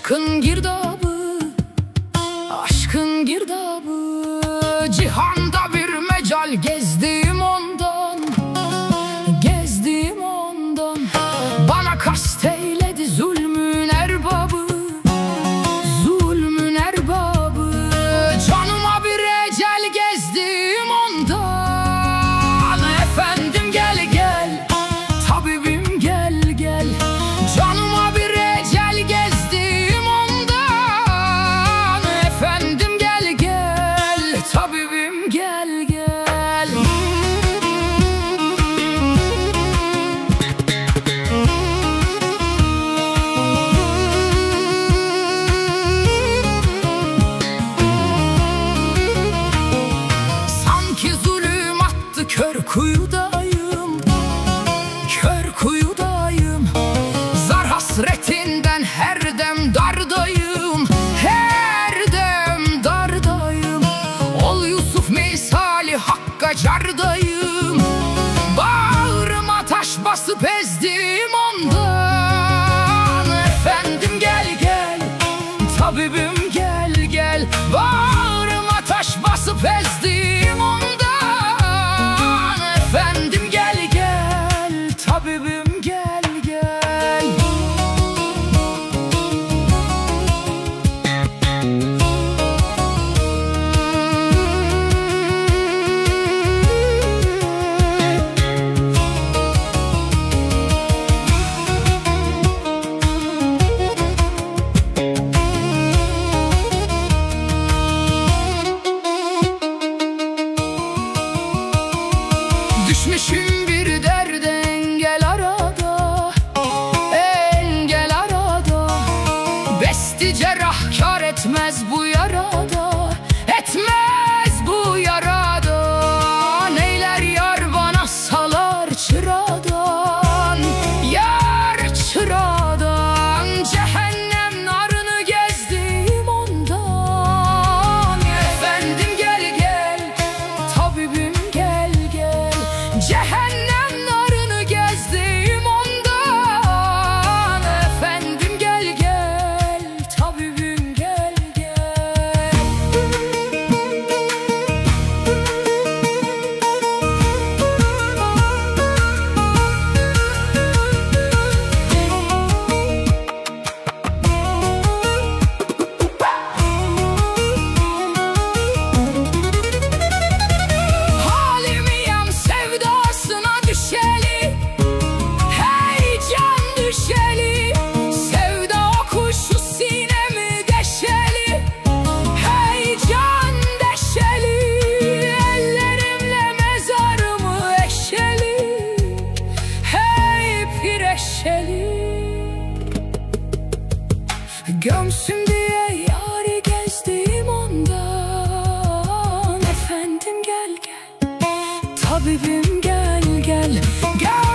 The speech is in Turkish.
Aşkın girdabı, aşkın girdabı, cihanda bir mecal gezdim ondan, gezdim ondan. Bana kast eyledi zulmün erbabı, zulmün erbabı. Canıma bir ecel gezdim ondan. Efendim gel gel, tabibim gel gel. Canıma bir ecel gezdim ondan. Efendim gel gel, tabibim gel gel. Sanki zulüm attı, kör kuyudayım, kör kuyudayım. Zar hasretinden her dem dardayım, her dem dardayım. Ol Yusuf misali hakka cardayım. Bağrıma taş basıp ezdim ondan. Efendim gel gel, tabibim gel gel. Bağrıma taş basıp ezdim ondan. Efendim gel gel, tabibim gel gel. Düşmüşüm bir derde, engel arada, engel arada. Besti cerrahkar etmez bu yarada, etmez bu yarada. Neyler yar bana salar çıradan, yar çıradan. Cehennem narını gezdim ondan. Efendim gel gel, tabibim gel gel. Cehennem narını gezdim ondan. Efendim gel gel, tabibim gel gel. Halimiyem sevdasına düşeli, heyecan düşeli. Sevda okuşu sinemi deşeli, heyecan deşeli. Ellerimle mezarımı eşeli, hey pireşeli. Gömsün diye yari gezdim ondan. Efendim gel gel, tabibim gel gel. Gel